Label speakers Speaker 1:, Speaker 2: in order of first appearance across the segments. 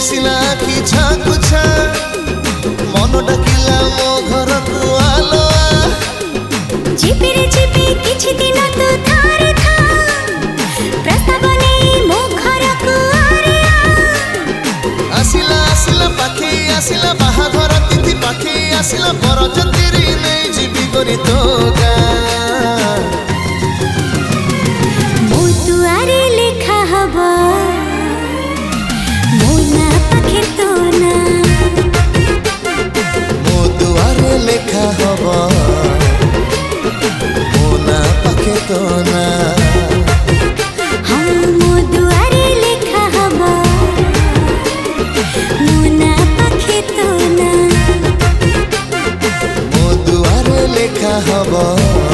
Speaker 1: दिसिला कि छाकुछा मन डाकिला मो घर को आलो
Speaker 2: झिपिरे झिपि किछि दिन तू थारे था प्रस्ताव नै मो घर को आरे
Speaker 1: आसिला आसिला पाखे आसिला बाहाघर तिथि पाखे आसिला बरजतिरी नै जीवी करी तो गा
Speaker 2: मो दुआरे लेखा हबा मो ना पाखे तो ना
Speaker 1: मो दुआरे लेखा हबा मो ना पाखे तो ना
Speaker 2: हाँ मो दुआरे लेखा हबा मो ना पाखे तो ना
Speaker 1: मो दुआरे लेखा हबा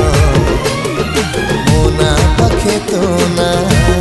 Speaker 1: मो ना पाखे तो ना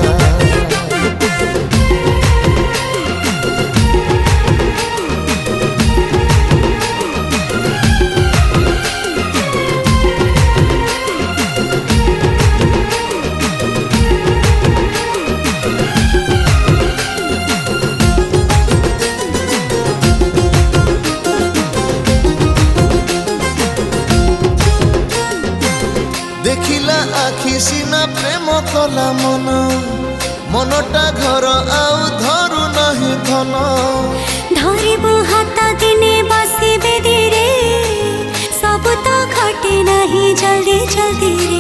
Speaker 1: देखिला आखि सीना प्रेम कला मन मनटा घर आउ धरु नहीं धन
Speaker 2: धरिबो हाथ दिने बसिबे धीरे सब तो घटे नहीं जल्दी जल्दी रे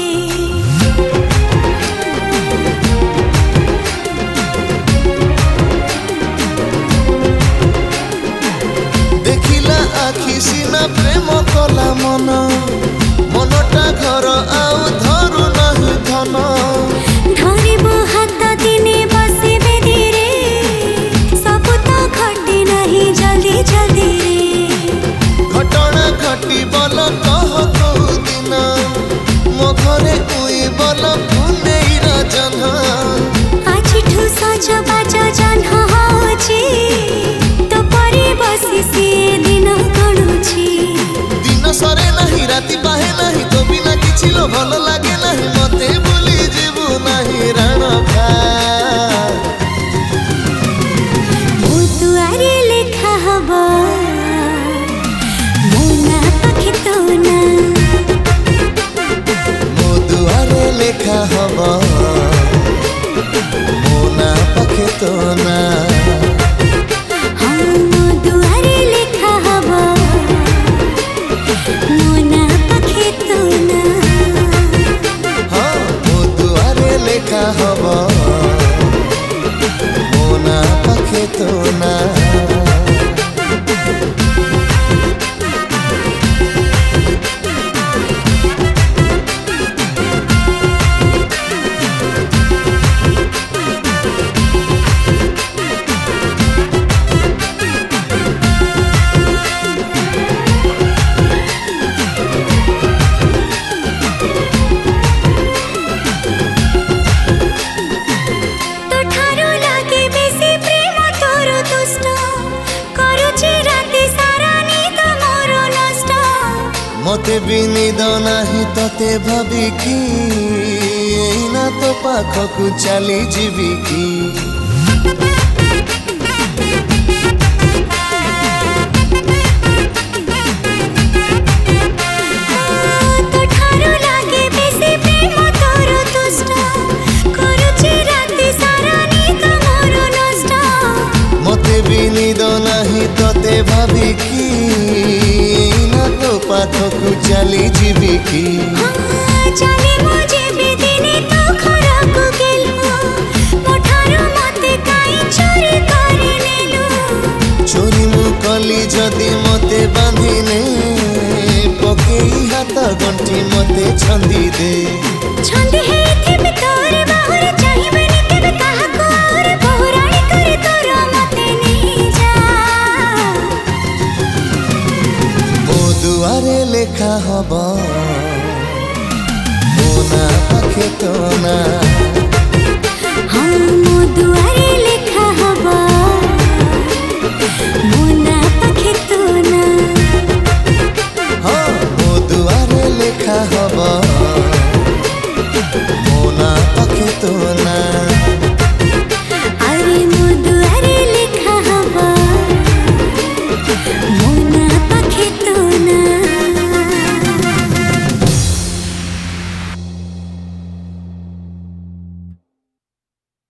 Speaker 1: देखिला आखि सीना प्रेम कला मन मनटा घर आउ धरु नहीं धन
Speaker 2: धरिबो हाथ दिने बसिबे धीरे सब तो घटे नहीं जल्दी जल्दी रे
Speaker 1: घटना घटी बल कह कौ दिन मो घरे उई बल पुनेई रजन
Speaker 2: आज ठू सज बाज जन होची तो परे बसी से दिन गणुची
Speaker 1: दिन सरे नहीं राति पाहे नहीं तो बिना किछि लो भल लागे नहीं मते भूली जीवु नहीं रण खा
Speaker 2: मो दुआरे लेखा हबा मो ना पाखे तो ना
Speaker 1: मो दुआरे लेखा हबा मो ना पाखे तो ना
Speaker 2: हाँ मो दुआरे लेखा हबा मो ना पाखे तो ना
Speaker 1: हाँ मो दुआरे लेखा हबा मो ना पाखे तो ना
Speaker 2: तो ठारो लागे बेसी प्रेम तोर दुष्ट करूची राति सारा निद मोर नष्ट
Speaker 1: मते भी निद नाही तते भाबी कि एना तो पाखकु चली जीवी की
Speaker 2: तो ठारो लागे बेसी प्रेम तोर दुष्ट करूची राति सारा निद मोर नष्ट
Speaker 1: मते भी निद नाही तते भाबी कि एना तो पाखकु चली जीवी की
Speaker 2: जाने मुझे भी दिने तो खरा को गेलो मोठारो मते काई चोरी करे नेलो
Speaker 1: चोरी मु कली जदि मते बांधिने पकेई हाथ गंठी मते छंदी दे
Speaker 2: छंदे है थिबे तोरे बाहुर चाहिबेनी केबे काहाको और बहुराणी करे तोर मते नहीं जा
Speaker 1: मो दुआरे लेखा हबा मो ना पाखे तो ना
Speaker 2: हाँ मो दुआ